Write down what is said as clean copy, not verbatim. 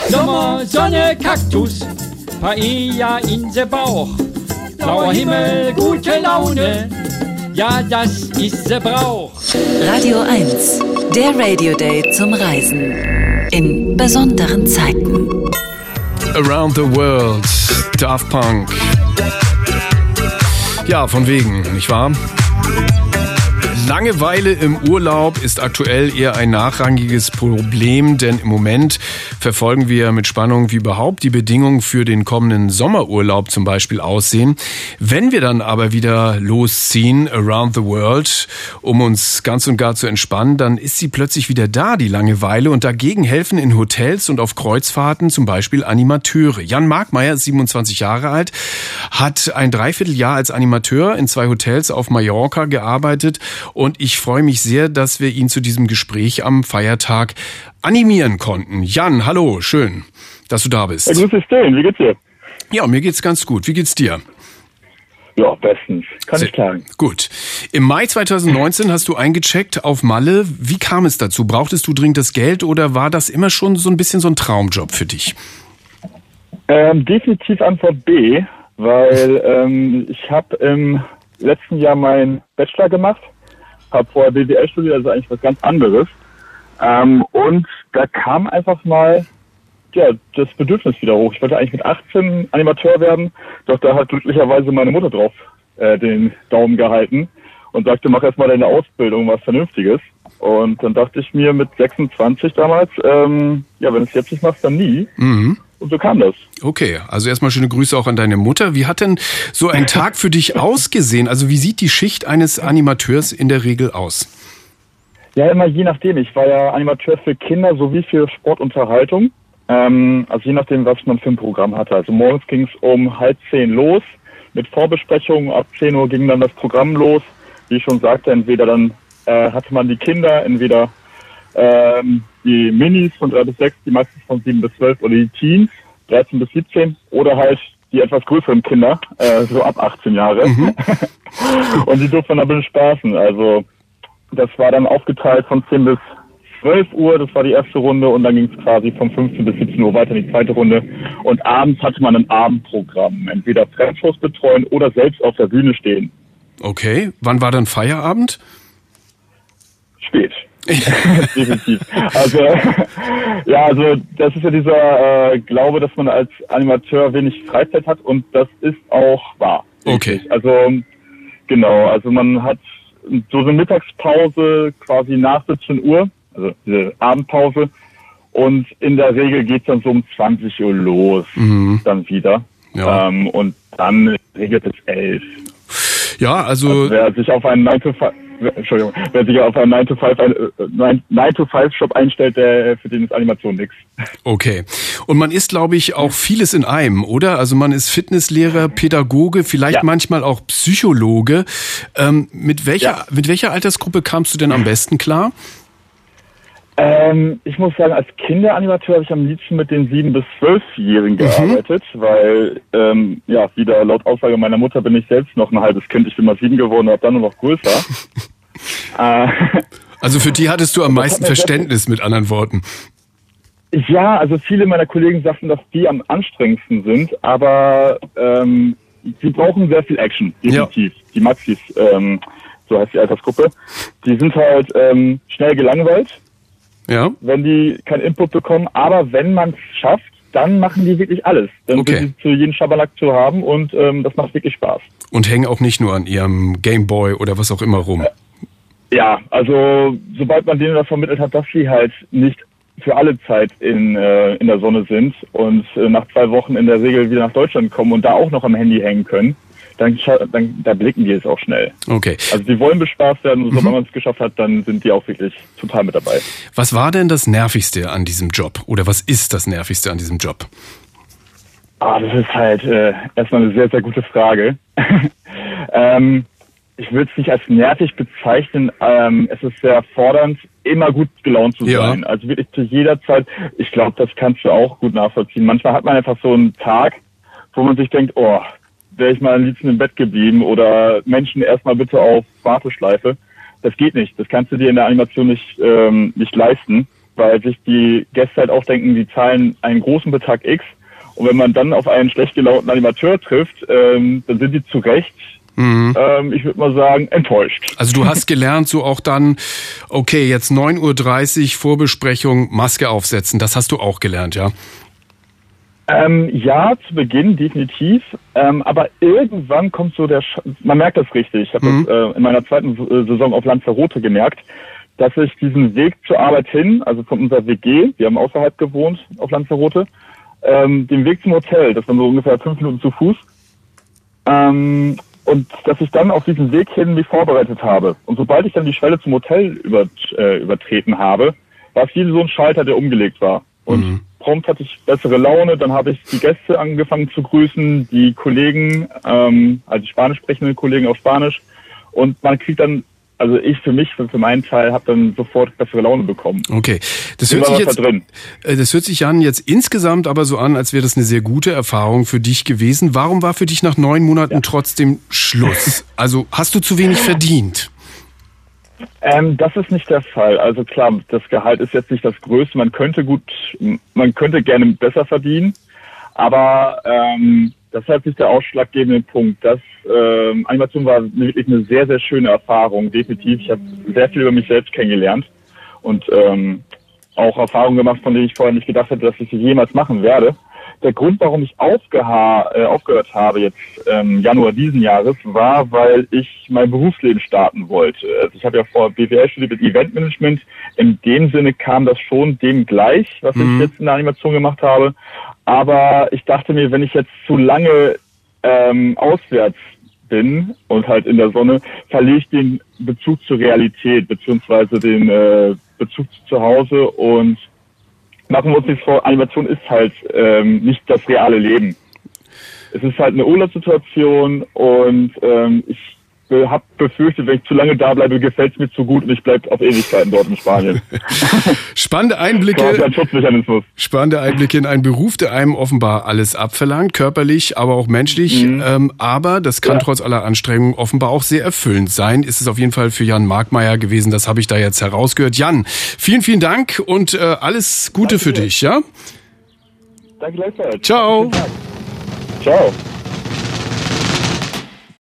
Sommer, Sonne, Kaktus, Paella in der Bauch. Blauer Himmel, gute Laune, ja, das ist der Brauch. Radio 1, der Radio-Day zum Reisen. In besonderen Zeiten. Around the World, Daft Punk. Ja, von wegen, nicht wahr? Langeweile im Urlaub ist aktuell eher ein nachrangiges Problem, denn im Moment verfolgen wir mit Spannung, wie überhaupt die Bedingungen für den kommenden Sommerurlaub zum Beispiel aussehen. Wenn wir dann aber wieder losziehen, around the world, um uns ganz und gar zu entspannen, dann ist sie plötzlich wieder da, die Langeweile. Und dagegen helfen in Hotels und auf Kreuzfahrten zum Beispiel Animateure. Jan Markmeier ist 27 Jahre alt, hat ein Dreivierteljahr als Animateur in 2 Hotels auf Mallorca gearbeitet. Und ich freue mich sehr, dass wir ihn zu diesem Gespräch am Feiertag animieren konnten. Jan, hallo, schön, dass du da bist. Ja, grüß dich, Stan. Wie geht's dir? Ja, mir geht's ganz gut. Wie geht's dir? Ja, bestens. Kann ich klagen. Gut. Im Mai 2019 hast du eingecheckt auf Malle. Wie kam es dazu? Brauchtest du dringend das Geld oder war das immer schon so ein bisschen so ein Traumjob für dich? Definitiv Antwort B, weil ich habe im letzten Jahr meinen Bachelor gemacht. Habe vorher BWL studiert, also eigentlich was ganz anderes. Und da kam einfach mal das Bedürfnis wieder hoch. Ich wollte eigentlich mit 18 Animateur werden, doch da hat glücklicherweise meine Mutter drauf den Daumen gehalten und sagte, mach erstmal deine Ausbildung, was Vernünftiges. Und dann dachte ich mir mit 26 damals, wenn du es jetzt nicht machst, dann nie. Mhm. Und so kam das. Okay, also erstmal schöne Grüße auch an deine Mutter. Wie hat denn so ein Tag für dich ausgesehen? Also wie sieht die Schicht eines Animateurs in der Regel aus? Ja, immer je nachdem. Ich war ja Animateur für Kinder sowie für Sportunterhaltung. Also je nachdem, was man für ein Programm hatte. Also morgens ging es um 9:30 los mit Vorbesprechungen. Ab 10 Uhr ging dann das Programm los. Wie ich schon sagte, entweder dann hatte man die Kinder, entweder die Minis von 3 bis 6, die Maxis von 7 bis 12 oder die Teens, 13 bis 17 oder halt die etwas größeren Kinder, so ab 18 Jahre. Mhm. Und die durften dann bespaßen. Also das war dann aufgeteilt von 10 bis 12 Uhr, das war die erste Runde und dann ging es quasi von 15 bis 17 Uhr weiter in die zweite Runde. Und abends hatte man ein Abendprogramm, entweder Fremdshows betreuen oder selbst auf der Bühne stehen. Okay, wann war dann Feierabend? Spät. Definitiv. Also das ist ja dieser Glaube, dass man als Animateur wenig Freizeit hat und das ist auch wahr. Okay. Also genau, also man hat so eine Mittagspause quasi nach 17 Uhr, also diese Abendpause und in der Regel geht's dann so um 20 Uhr los, dann wieder. Ja. Und dann regelt es 11. Ja, also wer sich auf einen 9-to-5-Job einstellt, für den ist Animation nix. Okay. Und man ist, glaube ich, auch vieles in einem, oder? Also man ist Fitnesslehrer, Pädagoge, vielleicht manchmal auch Psychologe. Mit welcher Altersgruppe kamst du denn am besten klar? Ich muss sagen, als Kinderanimateur habe ich am liebsten mit den 7- bis 12-Jährigen gearbeitet, weil, wieder laut Aussage meiner Mutter bin ich selbst noch ein halbes Kind. Ich bin mal 7 geworden, habe dann nur noch größer. Also für die hattest du am meisten Verständnis, mit anderen Worten. Ja, also viele meiner Kollegen sagten, dass die am anstrengendsten sind, aber sie brauchen sehr viel Action, definitiv. Ja. Die Maxis, so heißt die Altersgruppe, die sind halt schnell gelangweilt. Ja. Wenn die keinen Input bekommen, aber wenn man es schafft, dann machen die wirklich alles. Dann sind sie zu jedem Schabernack zu haben und das macht wirklich Spaß. Und hängen auch nicht nur an ihrem Gameboy oder was auch immer rum. Ja, also sobald man denen das vermittelt hat, dass sie halt nicht für alle Zeit in der Sonne sind und nach 2 Wochen in der Regel wieder nach Deutschland kommen und da auch noch am Handy hängen können, dann da blicken die es auch schnell. Okay. Also die wollen bespaßt werden und sobald man es geschafft hat, dann sind die auch wirklich total mit dabei. Was war denn das Nervigste an diesem Job? Oder was ist das Nervigste an diesem Job? Das ist halt erstmal eine sehr, sehr gute Frage. Ich würde es nicht als nervig bezeichnen. Es ist sehr fordernd, immer gut gelaunt zu sein. Also wirklich zu jeder Zeit. Ich glaube, das kannst du auch gut nachvollziehen. Manchmal hat man einfach so einen Tag, wo man sich denkt, wäre ich mal am liebsten im Bett geblieben oder Menschen erstmal bitte auf Warteschleife. Das geht nicht. Das kannst du dir in der Animation nicht leisten. weil sich die Gäste halt auch denken, die zahlen einen großen Betrag X. Und wenn man dann auf einen schlecht gelaunten Animateur trifft, dann sind die zu Recht, ich würde mal sagen, enttäuscht. Also du hast gelernt, so auch dann, okay, jetzt 9:30 Uhr Vorbesprechung, Maske aufsetzen. Das hast du auch gelernt, ja? Ja, zu Beginn definitiv. Aber irgendwann kommt so man merkt das richtig. Ich habe das in meiner zweiten Saison auf Lanzarote gemerkt, dass ich diesen Weg zur Arbeit hin, also von unserer WG, wir haben außerhalb gewohnt auf Lanzarote, den Weg zum Hotel, das waren so ungefähr 5 Minuten zu Fuß, und dass ich dann auf diesen Weg hin mich vorbereitet habe. Und sobald ich dann die Schwelle zum Hotel übertreten habe, war es wie so ein Schalter, der umgelegt war. Und prompt hatte ich bessere Laune, dann habe ich die Gäste angefangen zu grüßen, die Kollegen, also die spanisch sprechenden Kollegen auf Spanisch. Und man kriegt dann, also ich für meinen Teil, habe dann sofort bessere Laune bekommen. Okay, das hört sich Jan jetzt insgesamt aber so an, als wäre das eine sehr gute Erfahrung für dich gewesen. Warum war für dich nach 9 Monaten trotzdem Schluss? Also hast du zu wenig verdient? Das ist nicht der Fall. Also klar, das Gehalt ist jetzt nicht das Größte. Man könnte gerne besser verdienen, aber das ist halt nicht der ausschlaggebende Punkt. Animation war wirklich eine sehr, sehr schöne Erfahrung, definitiv. Ich habe sehr viel über mich selbst kennengelernt und auch Erfahrungen gemacht, von denen ich vorher nicht gedacht hätte, dass ich sie jemals machen werde. Der Grund, warum ich aufgehört habe jetzt Januar diesen Jahres, war, weil ich mein Berufsleben starten wollte. Also ich habe ja vor BWL studiert mit Eventmanagement. In dem Sinne kam das schon dem gleich, was ich jetzt in der Animation gemacht habe. Aber ich dachte mir, wenn ich jetzt zu lange auswärts bin und halt in der Sonne, verliere ich den Bezug zur Realität, beziehungsweise den Bezug zu Hause. Und machen wir uns nichts vor, Animation ist halt nicht das reale Leben. Es ist halt eine Urlaubssituation und ich habe befürchtet, wenn ich zu lange da bleibe, gefällt es mir zu gut und ich bleibe auf Ewigkeiten dort in Spanien. Spannende Einblicke in einen Beruf, der einem offenbar alles abverlangt, körperlich, aber auch menschlich. Aber das kann trotz aller Anstrengungen offenbar auch sehr erfüllend sein. Ist es auf jeden Fall für Jan Markmeier gewesen. Das habe ich da jetzt herausgehört. Jan, vielen, vielen Dank und alles Gute für dich. Ja? Danke gleichfalls. Ciao. Ciao.